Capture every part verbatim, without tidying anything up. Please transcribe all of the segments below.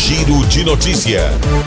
Giro de Notícia.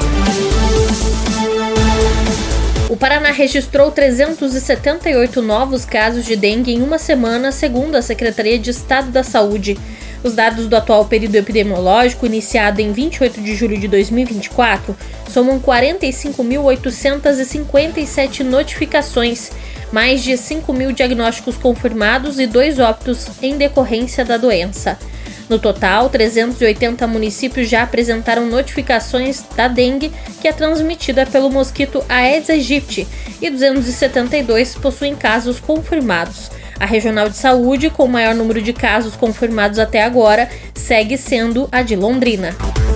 O Paraná registrou trezentos e setenta e oito novos casos de dengue em uma semana, segundo a Secretaria de Estado da Saúde. Os dados do atual período epidemiológico, iniciado em vinte e oito de julho de dois mil e vinte e quatro, somam quarenta e cinco mil oitocentas e cinquenta e sete notificações, mais de cinco mil diagnósticos confirmados e dois óbitos em decorrência da doença. No total, trezentos e oitenta municípios já apresentaram notificações da dengue, que é transmitida pelo mosquito Aedes aegypti, e duzentos e setenta e dois possuem casos confirmados. A regional de saúde, com o maior número de casos confirmados até agora, segue sendo a de Londrina.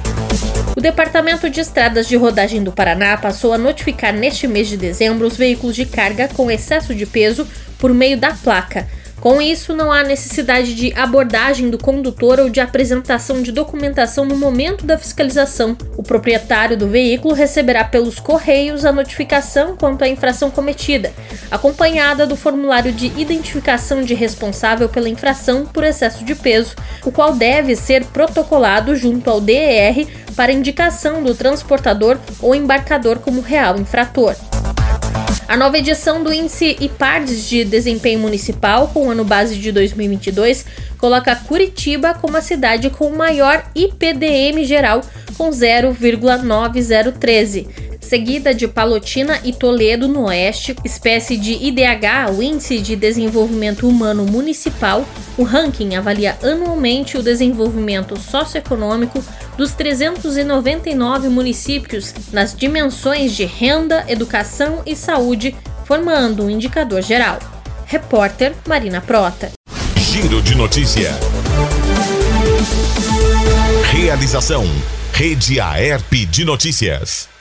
O Departamento de Estradas de Rodagem do Paraná passou a notificar neste mês de dezembro os veículos de carga com excesso de peso por meio da placa. Com isso, não há necessidade de abordagem do condutor ou de apresentação de documentação no momento da fiscalização. O proprietário do veículo receberá pelos correios a notificação quanto à infração cometida, acompanhada do formulário de identificação de responsável pela infração por excesso de peso, o qual deve ser protocolado junto ao D E R para indicação do transportador ou embarcador como real infrator. A nova edição do Índice IPARDES de Desempenho Municipal, com o ano base de dois mil e vinte e dois, coloca Curitiba como a cidade com maior I P D M geral, com zero vírgula nove zero um três, seguida de Palotina e Toledo, no oeste. Espécie de I D H, o Índice de Desenvolvimento Humano Municipal. O ranking avalia anualmente o desenvolvimento socioeconômico dos trezentos e noventa e nove municípios nas dimensões de renda, educação e saúde, formando um indicador geral. Repórter Marina Prota. Giro de Notícia. Realização: Rede Aerp de Notícias.